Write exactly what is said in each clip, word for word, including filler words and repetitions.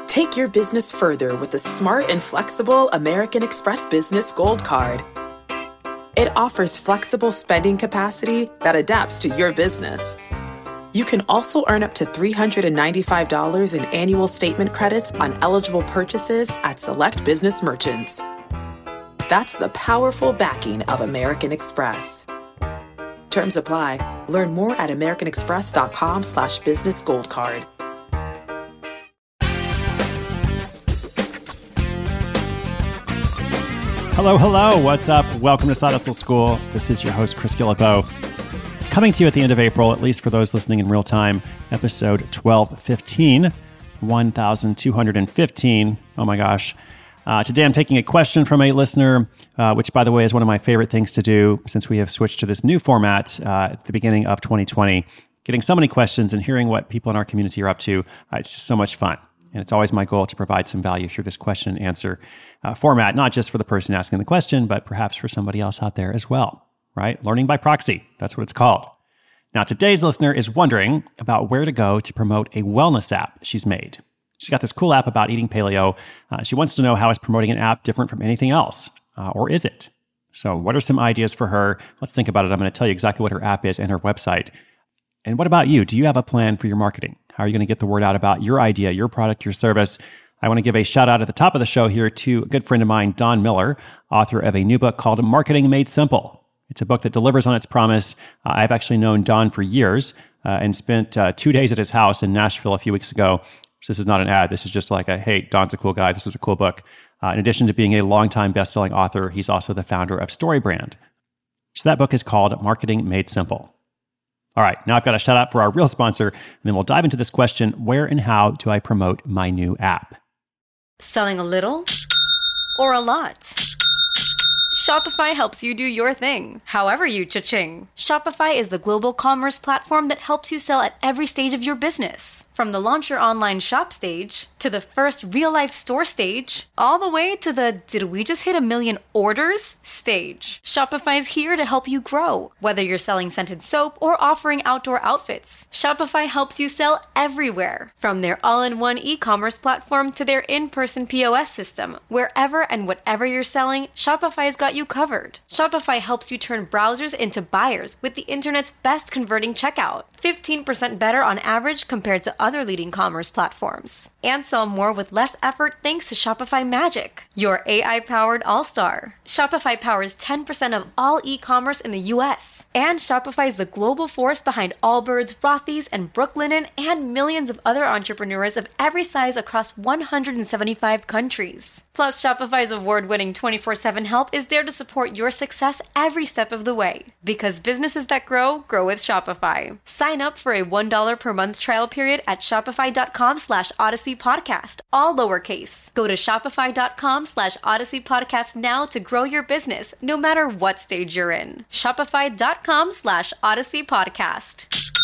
Take your business further with the smart and flexible American Express Business Gold Card. It offers flexible spending capacity that adapts to your business. You can also earn up to three hundred ninety-five dollars in annual statement credits on eligible purchases at select business merchants. That's the powerful backing of American Express. Terms apply. Learn more at americanexpress.com slash business gold card. Hello, hello. What's up? Welcome to Side Hustle School. This is your host, Chris Guillebeau. Coming to you at the end of April, at least for those listening in real time, episode twelve fifteen, one thousand two hundred fifteen. Oh my gosh. Uh, today I'm taking a question from a listener, uh, which, by the way, is one of my favorite things to do since we have switched to this new format uh, at the beginning of twenty twenty. Getting so many questions and hearing what people in our community are up to, uh, it's just so much fun. And it's always my goal to provide some value through this question and answer uh, format, not just for the person asking the question, but perhaps for somebody else out there as well, right? Learning by proxy, that's what it's called. Now, today's listener is wondering about where to go to promote a wellness app she's made. She's got this cool app about eating paleo. Uh, she wants to know how is promoting an app different from anything else, uh, or is it? So what are some ideas for her? Let's think about it. I'm going to tell you exactly what her app is and her website. And what about you? Do you have a plan for your marketing? How are you going to get the word out about your idea, your product, your service? I want to give a shout out at the top of the show here to a good friend of mine, Don Miller, author of a new book called Marketing Made Simple. It's a book that delivers on its promise. Uh, I've actually known Don for years uh, and spent uh, two days at his house in Nashville a few weeks ago. So this is not an ad. This is just like a, hey, Don's a cool guy. This is a cool book. Uh, in addition to being a longtime best-selling author, he's also the founder of StoryBrand. So that book is called Marketing Made Simple. All right, now I've got a shout out for our real sponsor, and then we'll dive into this question, where and how do I promote my new app? Selling a little or a lot? Shopify helps you do your thing, however you cha-ching. Shopify is the global commerce platform that helps you sell at every stage of your business. From the launch your online shop stage, to the first real-life store stage, all the way to the did we just hit a million orders stage. Shopify's here to help you grow. Whether you're selling scented soap or offering outdoor outfits, Shopify helps you sell everywhere. From their all-in-one e-commerce platform to their in-person P O S system, wherever and whatever you're selling, Shopify's got you covered. Shopify helps you turn browsers into buyers with the internet's best converting checkout. fifteen percent better on average compared to other leading commerce platforms. And sell more with less effort thanks to Shopify Magic, your A I-powered all-star. Shopify powers ten percent of all e-commerce in the U S. And Shopify is the global force behind Allbirds, Rothy's, and Brooklinen, and millions of other entrepreneurs of every size across one hundred seventy-five countries. Plus, Shopify's award-winning twenty-four seven help is there to support your success every step of the way. Because businesses that grow, grow with Shopify. Sign up for a one dollar per month trial period at shopify.com slash Odyssey Podcast, all lowercase. Go to shopify.com slash Odyssey Podcast now to grow your business, no matter what stage you're in. Shopify.com slash Odyssey Podcast.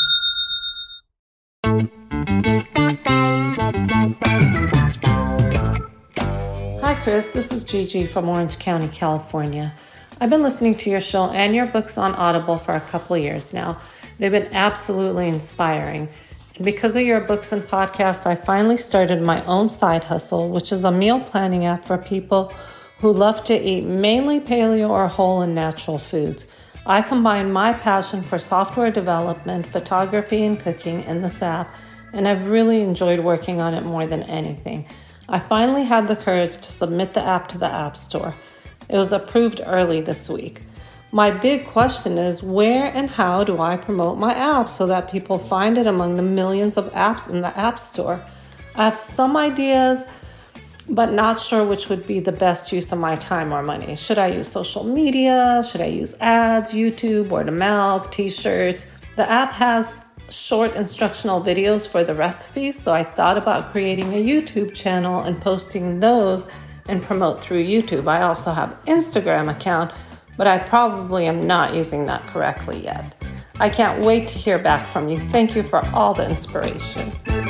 Hi, Chris. This is Gigi from Orange County, California. I've been listening to your show and your books on Audible for a couple of years now. They've been absolutely inspiring. And because of your books and podcasts, I finally started my own side hustle, which is a meal planning app for people who love to eat mainly paleo or whole and natural foods. I combine my passion for software development, photography, and cooking in this app, and I've really enjoyed working on it more than anything. I finally had the courage to submit the app to the App Store. It was approved early this week. My big question is, where and how do I promote my app so that people find it among the millions of apps in the App Store? I have some ideas, but not sure which would be the best use of my time or money. Should I use social media? Should I use ads, YouTube, word of mouth, t-shirts? The app has short instructional videos for the recipes, so I thought about creating a YouTube channel and posting those and promote through YouTube. I also have an Instagram account, but I probably am not using that correctly yet. I can't wait to hear back from you. Thank you for all the inspiration.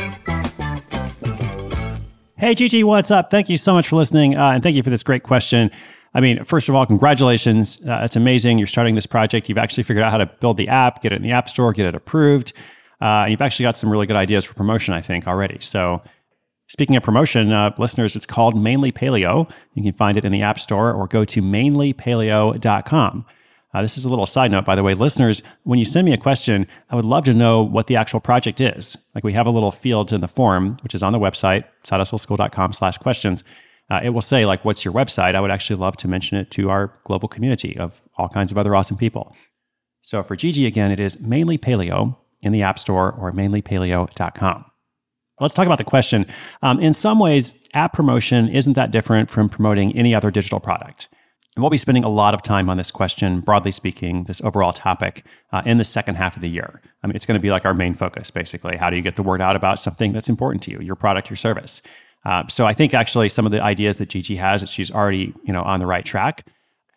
Hey, Gigi, what's up? Thank you so much for listening, uh, and thank you for this great question. I mean, first of all, congratulations. Uh, it's amazing. You're starting this project. You've actually figured out how to build the app, get it in the App Store, get it approved. Uh, and you've actually got some really good ideas for promotion, I think, already. So Speaking of promotion, uh, listeners, it's called Mainly Paleo. You can find it in the App Store or go to mainly paleo dot com. Uh, this is a little side note, by the way. Listeners, when you send me a question, I would love to know what the actual project is. Like we have a little field in the form, which is on the website, side hustle school dot com slash questions. Uh, it will say, like, what's your website? I would actually love to mention it to our global community of all kinds of other awesome people. So for Gigi, again, it is Mainly Paleo in the App Store or mainly paleo dot com. Let's talk about the question. Um, in some ways, app promotion isn't that different from promoting any other digital product. And we'll be spending a lot of time on this question, broadly speaking, this overall topic, uh, in the second half of the year. I mean, it's going to be like our main focus, basically. How do you get the word out about something that's important to you, your product, your service? Uh, so I think actually some of the ideas that Gigi has, that she's already, you know, on the right track.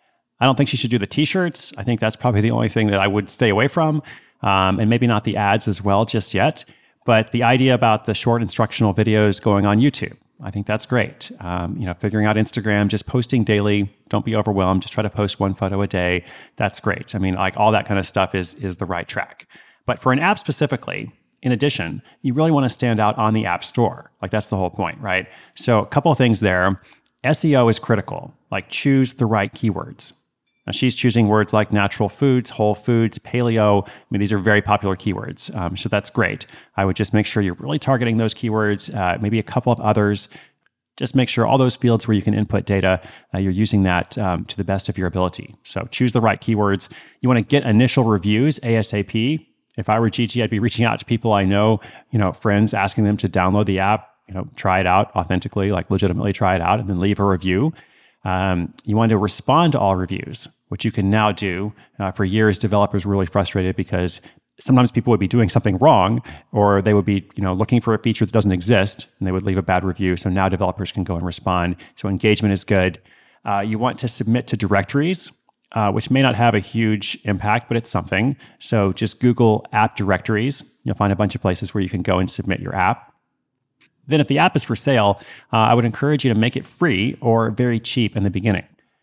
I don't think she should do the t-shirts. I think that's probably the only thing that I would stay away from, um, and maybe not the ads as well just yet. But the idea about the short instructional videos going on YouTube, I think that's great. Um, you know, figuring out Instagram, just posting daily. Don't be overwhelmed. Just try to post one photo a day. That's great. I mean, like all that kind of stuff is is the right track. But for an app specifically, in addition, you really want to stand out on the App Store. Like that's the whole point, right? So a couple of things there. S E O is critical. Like choose the right keywords. Now, she's choosing words like natural foods, whole foods, paleo. I mean, these are very popular keywords. Um, so that's great. I would just make sure you're really targeting those keywords, uh, maybe a couple of others. Just make sure all those fields where you can input data, uh, you're using that um, to the best of your ability. So choose the right keywords. You want to get initial reviews ASAP. If I were Gigi, I'd be reaching out to people I know, you know, friends, asking them to download the app, you know, try it out authentically, like legitimately try it out, and then leave a review. Um, you want to respond to all reviews, which you can now do. Uh, for years, developers were really frustrated because sometimes people would be doing something wrong, or they would be, you know, looking for a feature that doesn't exist, and they would leave a bad review. So now developers can go and respond. So engagement is good. Uh, you want to submit to directories, uh, which may not have a huge impact, but it's something. So just Google app directories. You'll find a bunch of places where you can go and submit your app. Then if the app is for sale, uh, I would encourage you to make it free or very cheap in the beginning.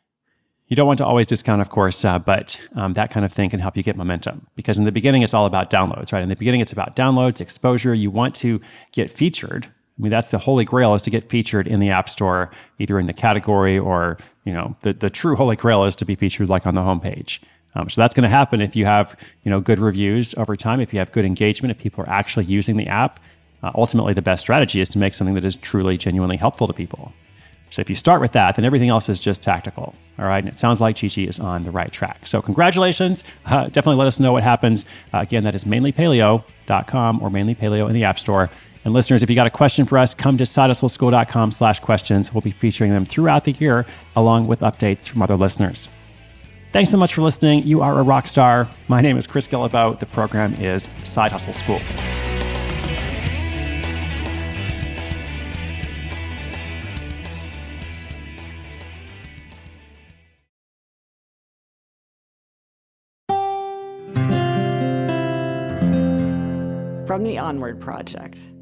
You don't want to always discount, of course, uh, but um, that kind of thing can help you get momentum. Because in the beginning, it's all about downloads, right? In the beginning, it's about downloads, exposure. You want to get featured. I mean, that's the holy grail, is to get featured in the App Store, either in the category or, you know, the, the true holy grail is to be featured like on the homepage. Um, so that's going to happen if you have, you know, good reviews over time, if you have good engagement, if people are actually using the app. Uh, ultimately, the best strategy is to make something that is truly, genuinely helpful to people. So if you start with that, then everything else is just tactical. All right. And it sounds like Gigi is on the right track. So congratulations. Uh, definitely let us know what happens. Uh, again, that is mainly paleo dot com or Mainly Paleo in the App Store. And listeners, if you got a question for us, come to side hustle school dot com slash questions. We'll be featuring them throughout the year, along with updates from other listeners. Thanks so much for listening. You are a rock star. My name is Chris Guillebeau. The program is Side Hustle School. From the Onward Project.